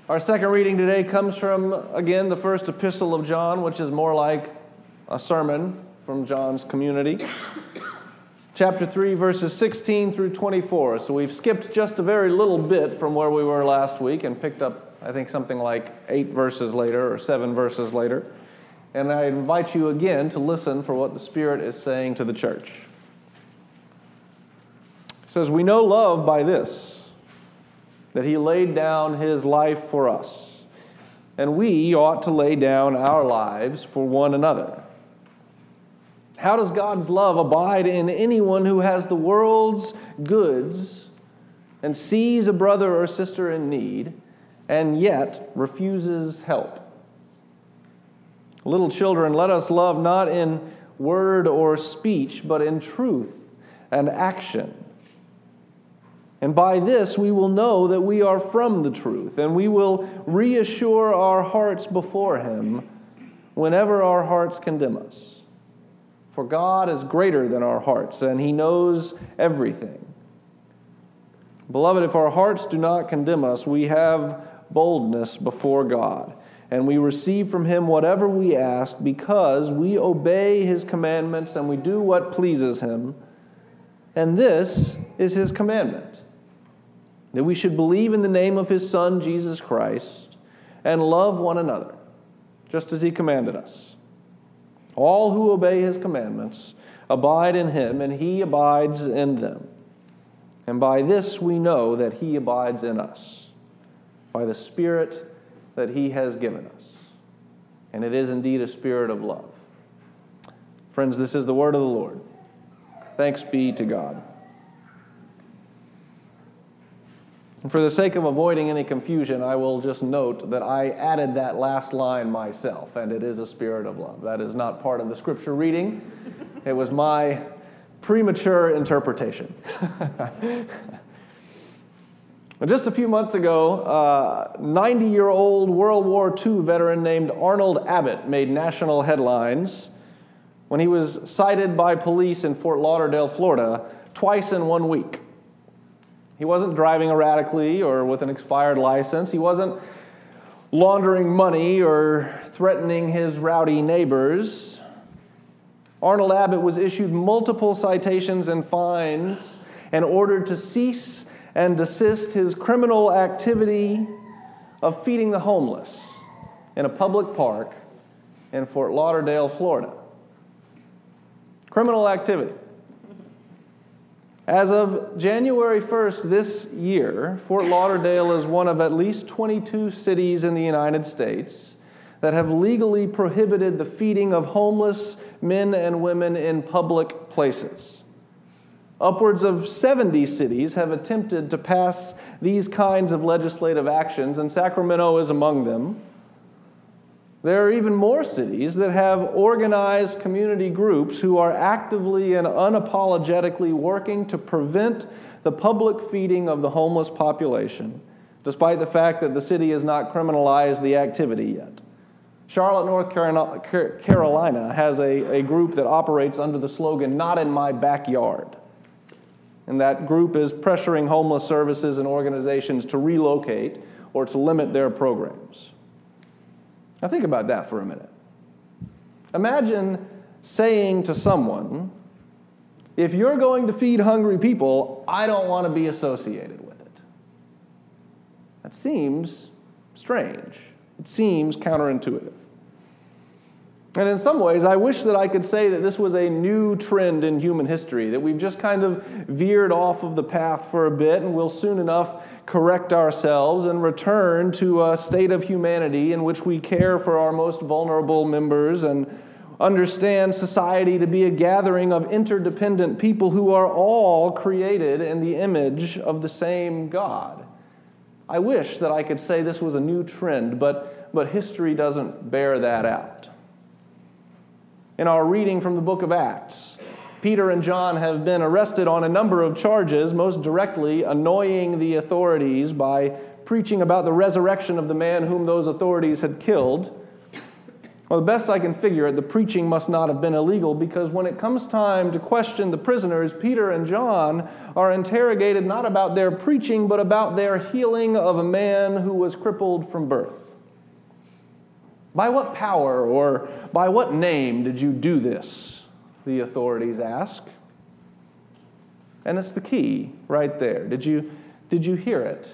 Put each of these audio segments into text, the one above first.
Our second reading today comes from, again, the first epistle of John, which is more like a sermon from John's community. Chapter 3, verses 16 through 24. So we've skipped just a very little bit from where we were last week and picked up, I think, something like 8 verses later or 7 verses later. And I invite you again to listen for what the Spirit is saying to the church. It says, "We know love by this, that he laid down his life for us, and we ought to lay down our lives for one another. How does God's love abide in anyone who has the world's goods and sees a brother or sister in need and yet refuses help? Little children, let us love not in word or speech, but in truth and action. And by this we will know that we are from the truth, and we will reassure our hearts before him whenever our hearts condemn us. For God is greater than our hearts, and he knows everything. Beloved, if our hearts do not condemn us, we have boldness before God, and we receive from him whatever we ask, because we obey his commandments and we do what pleases him. And this is his commandment, that we should believe in the name of his Son, Jesus Christ, and love one another, just as he commanded us. All who obey his commandments abide in him, and he abides in them. And by this we know that he abides in us, by the Spirit that he has given us. And it is indeed a spirit of love." Friends, this is the word of the Lord. Thanks be to God. And for the sake of avoiding any confusion, I will just note that I added that last line myself, and it is a spirit of love. That is not part of the scripture reading. It was my premature interpretation. Just a few months ago, 90-year-old World War II veteran named Arnold Abbott made national headlines when he was cited by police in Fort Lauderdale, Florida, twice in 1 week. He wasn't driving erratically or with an expired license. He wasn't laundering money or threatening his rowdy neighbors. Arnold Abbott was issued multiple citations and fines and ordered to cease and desist his criminal activity of feeding the homeless in a public park in Fort Lauderdale, Florida. Criminal activity. As of January 1st this year, Fort Lauderdale is one of at least 22 cities in the United States that have legally prohibited the feeding of homeless men and women in public places. Upwards of 70 cities have attempted to pass these kinds of legislative actions, and Sacramento is among them. There are even more cities that have organized community groups who are actively and unapologetically working to prevent the public feeding of the homeless population, despite the fact that the city has not criminalized the activity yet. Charlotte, North Carolina has a group that operates under the slogan, "Not in my backyard." And that group is pressuring homeless services and organizations to relocate or to limit their programs. Now think about that for a minute. Imagine saying to someone, if you're going to feed hungry people, I don't want to be associated with it. That seems strange. It seems counterintuitive. And in some ways, I wish that I could say that this was a new trend in human history, that we've just kind of veered off of the path for a bit and will soon enough correct ourselves and return to a state of humanity in which we care for our most vulnerable members and understand society to be a gathering of interdependent people who are all created in the image of the same God. I wish that I could say this was a new trend, but history doesn't bear that out. In our reading from the book of Acts, Peter and John have been arrested on a number of charges, most directly annoying the authorities by preaching about the resurrection of the man whom those authorities had killed. Well, the best I can figure it, the preaching must not have been illegal, because when it comes time to question the prisoners, Peter and John are interrogated not about their preaching, but about their healing of a man who was crippled from birth. By what power or by what name did you do this? The authorities ask. And it's the key right there. Did you hear it?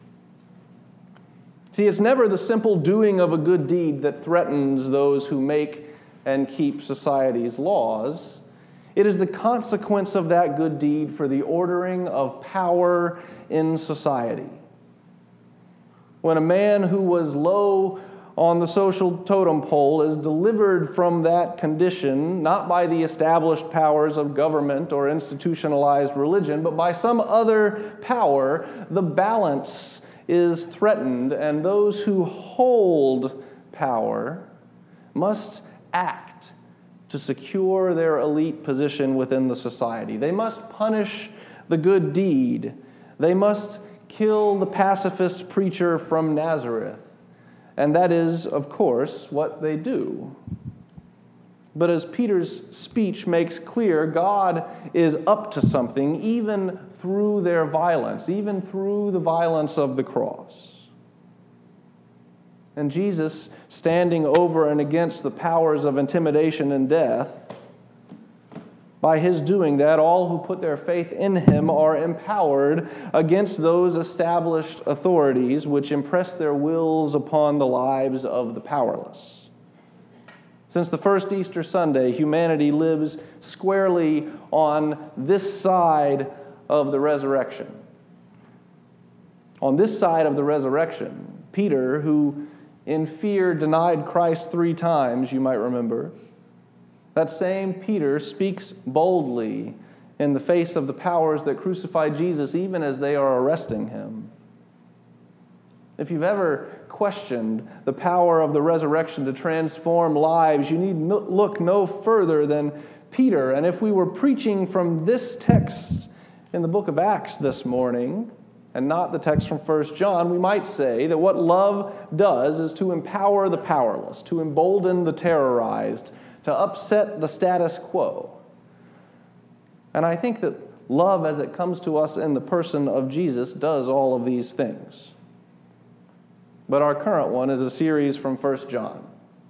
See, it's never the simple doing of a good deed that threatens those who make and keep society's laws. It is the consequence of that good deed for the ordering of power in society. When a man who was low on the social totem pole is delivered from that condition, not by the established powers of government or institutionalized religion, but by some other power, the balance is threatened, and those who hold power must act to secure their elite position within the society. They must punish the good deed. They must kill the pacifist preacher from Nazareth. And that is, of course, what they do. But as Peter's speech makes clear, God is up to something even through their violence, even through the violence of the cross. And Jesus, standing over and against the powers of intimidation and death, by his doing that, all who put their faith in him are empowered against those established authorities which impress their wills upon the lives of the powerless. Since the first Easter Sunday, humanity lives squarely on this side of the resurrection. On this side of the resurrection, Peter, who in fear denied Christ 3 times, you might remember, that same Peter speaks boldly in the face of the powers that crucified Jesus, even as they are arresting him. If you've ever questioned the power of the resurrection to transform lives, you need look no further than Peter. And if we were preaching from this text in the book of Acts this morning, and not the text from 1 John, we might say that what love does is to empower the powerless, to embolden the terrorized, to upset the status quo. And I think that love, as it comes to us in the person of Jesus, does all of these things. But our current one is a series from 1 John.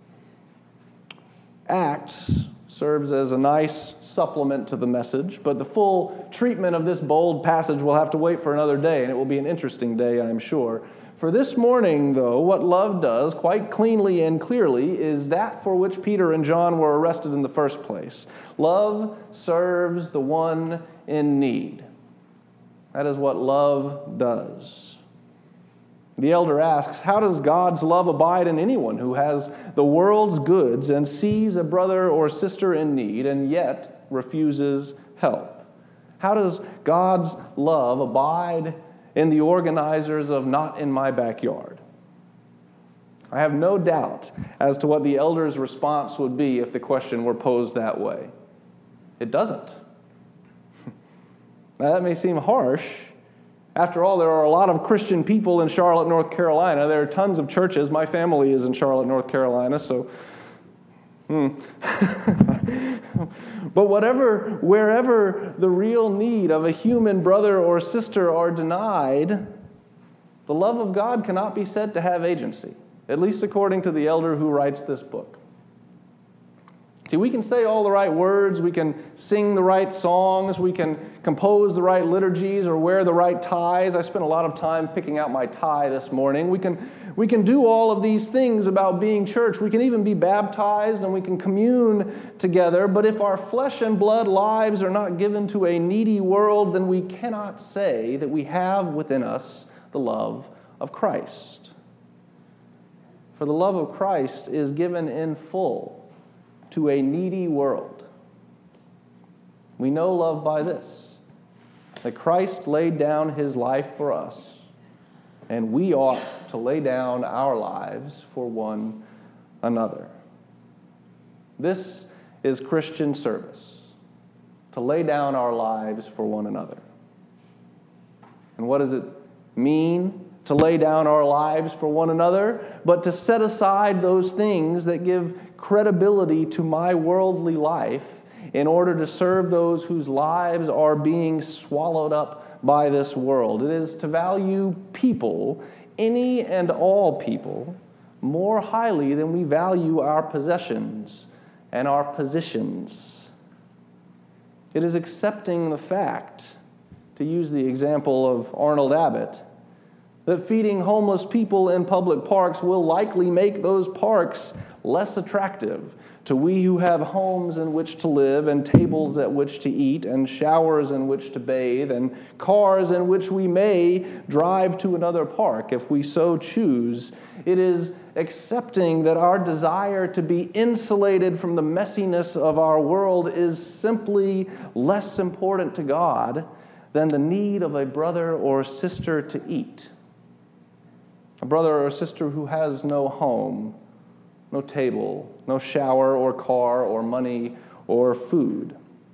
Acts serves as a nice supplement to the message, but the full treatment of this bold passage will have to wait for another day, and it will be an interesting day, I'm sure. For this morning, though, what love does, quite cleanly and clearly, is that for which Peter and John were arrested in the first place. Love serves the one in need. That is what love does. The elder asks, how does God's love abide in anyone who has the world's goods and sees a brother or sister in need and yet refuses help? How does God's love abide in the organizers of Not in My Backyard? I have no doubt as to what the elder's response would be if the question were posed that way. It doesn't. Now, that may seem harsh. After all, there are a lot of Christian people in Charlotte, North Carolina. There are tons of churches. My family is in Charlotte, North Carolina, so But wherever the real need of a human brother or sister are denied, the love of God cannot be said to have agency, at least according to the elder who writes this book. See, we can say all the right words, we can sing the right songs, we can compose the right liturgies or wear the right ties. I spent a lot of time picking out my tie this morning. We can do all of these things about being church. We can even be baptized and we can commune together. But if our flesh and blood lives are not given to a needy world, then we cannot say that we have within us the love of Christ. For the love of Christ is given in full to a needy world. We know love by this, that Christ laid down his life for us, and we ought to lay down our lives for one another. This is Christian service, to lay down our lives for one another. And what does it mean to lay down our lives for one another, but to set aside those things that give credibility to my worldly life in order to serve those whose lives are being swallowed up by this world. It is to value people, any and all people, more highly than we value our possessions and our positions. It is accepting the fact, to use the example of Arnold Abbott, that feeding homeless people in public parks will likely make those parks less attractive to we who have homes in which to live and tables at which to eat and showers in which to bathe and cars in which we may drive to another park if we so choose. It is accepting that our desire to be insulated from the messiness of our world is simply less important to God than the need of a brother or sister to eat. A brother or sister who has no home, no table, no shower or car or money or food.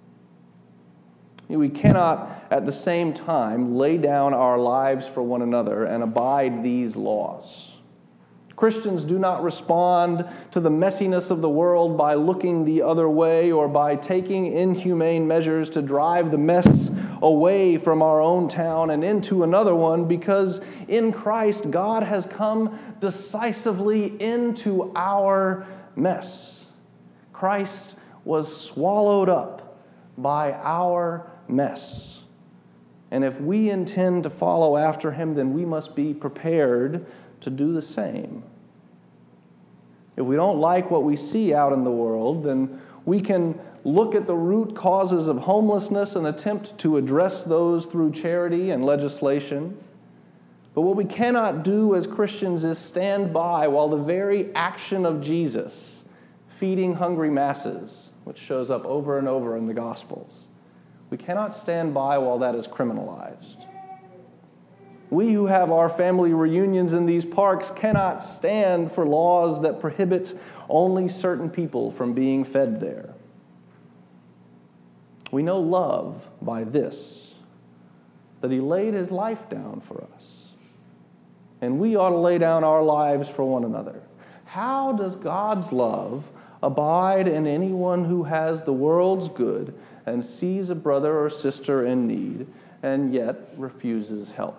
We cannot at the same time lay down our lives for one another and abide these laws. Christians do not respond to the messiness of the world by looking the other way or by taking inhumane measures to drive the mess away from our own town and into another one, because in Christ, God has come decisively into our mess. Christ was swallowed up by our mess. And if we intend to follow after him, then we must be prepared to do the same. If we don't like what we see out in the world, then we can look at the root causes of homelessness and attempt to address those through charity and legislation. But what we cannot do as Christians is stand by while the very action of Jesus, feeding hungry masses, which shows up over and over in the Gospels, we cannot stand by while that is criminalized. We who have our family reunions in these parks cannot stand for laws that prohibit only certain people from being fed there. We know love by this, that he laid his life down for us. And we ought to lay down our lives for one another. How does God's love abide in anyone who has the world's good and sees a brother or sister in need and yet refuses help?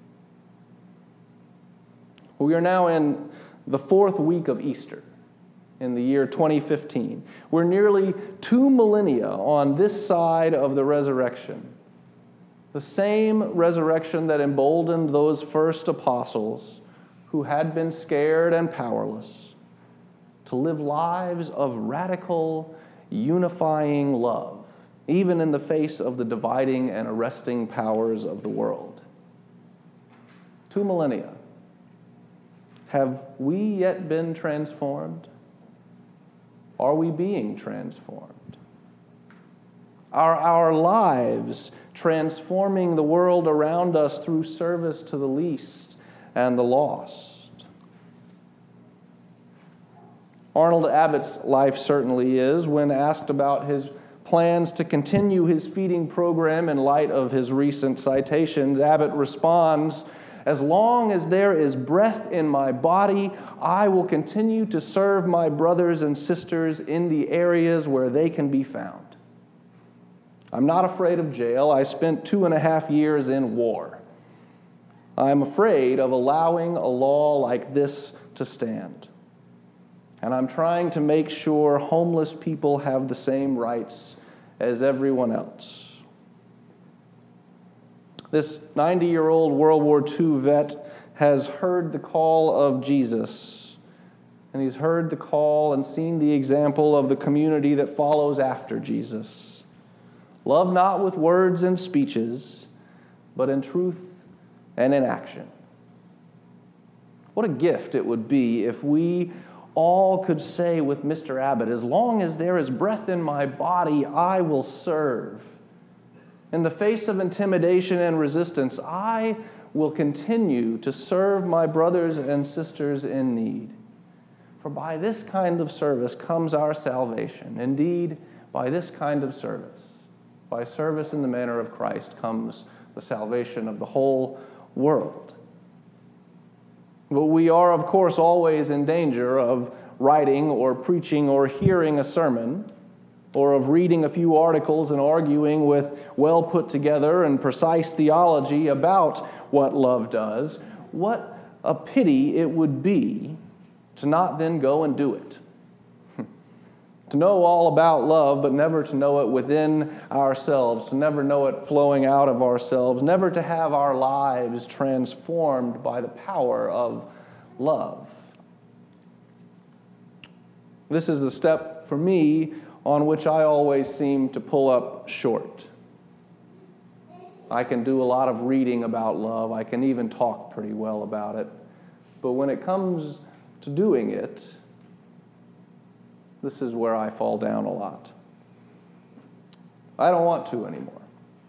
We are now in the fourth week of Easter in the year 2015. We're nearly 2 millennia on this side of the resurrection. The same resurrection that emboldened those first apostles who had been scared and powerless to live lives of radical, unifying love, even in the face of the dividing and arresting powers of the world. 2 millennia. Have we yet been transformed? Are we being transformed? Are our lives transforming the world around us through service to the least and the lost? Arnold Abbott's life certainly is. When asked about his plans to continue his feeding program in light of his recent citations, Abbott responds, "As long as there is breath in my body, I will continue to serve my brothers and sisters in the areas where they can be found. I'm not afraid of jail. I spent 2.5 years in war. I'm afraid of allowing a law like this to stand. And I'm trying to make sure homeless people have the same rights as everyone else." This 90-year-old World War II vet has heard the call of Jesus, and he's heard the call and seen the example of the community that follows after Jesus. Love not with words and speeches, but in truth and in action. What a gift it would be if we all could say with Mr. Abbott, "As long as there is breath in my body, I will serve. In the face of intimidation and resistance, I will continue to serve my brothers and sisters in need. For by this kind of service comes our salvation. Indeed, by this kind of service, by service in the manner of Christ, comes the salvation of the whole world." But we are, of course, always in danger of writing or preaching or hearing a sermon, or of reading a few articles and arguing with well put together and precise theology about what love does. What a pity it would be to not then go and do it. To know all about love, but never to know it within ourselves, to never know it flowing out of ourselves, never to have our lives transformed by the power of love. This is the step for me on which I always seem to pull up short. I can do a lot of reading about love. I can even talk pretty well about it. But when it comes to doing it, this is where I fall down a lot. I don't want to anymore.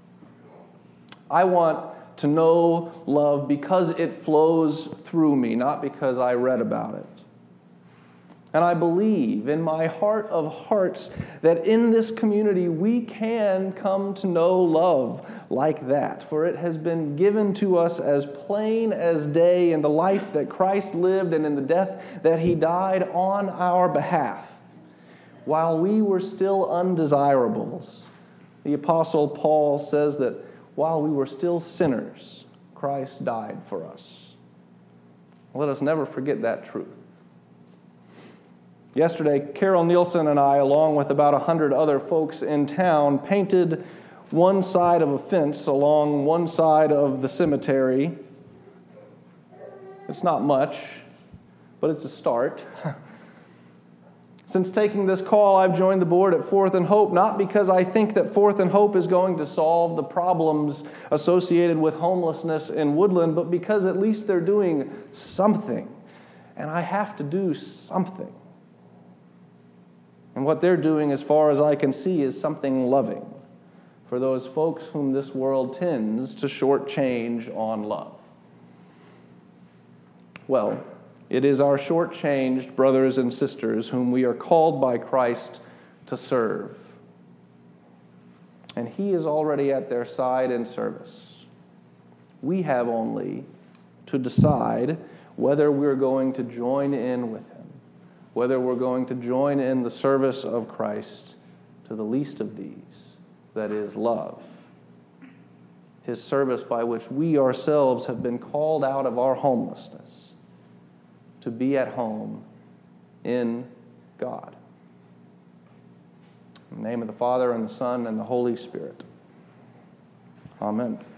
I want to know love because it flows through me, not because I read about it. And I believe in my heart of hearts that in this community we can come to know love like that. For it has been given to us as plain as day in the life that Christ lived and in the death that He died on our behalf. While we were still undesirables, the Apostle Paul says that while we were still sinners, Christ died for us. Let us never forget that truth. Yesterday, Carol Nielsen and I, along with about 100 other folks in town, painted one side of a fence along one side of the cemetery. It's not much, but it's a start. Since taking this call, I've joined the board at Fourth and Hope, not because I think that Fourth and Hope is going to solve the problems associated with homelessness in Woodland, but because at least they're doing something, and I have to do something. And what they're doing, as far as I can see, is something loving for those folks whom this world tends to shortchange on love. Well, it is our shortchanged brothers and sisters whom we are called by Christ to serve. And He is already at their side in service. We have only to decide whether we're going to join in with Him, whether we're going to join in the service of Christ to the least of these, that is, love. His service by which we ourselves have been called out of our homelessness to be at home in God. In the name of the Father, and the Son, and the Holy Spirit. Amen.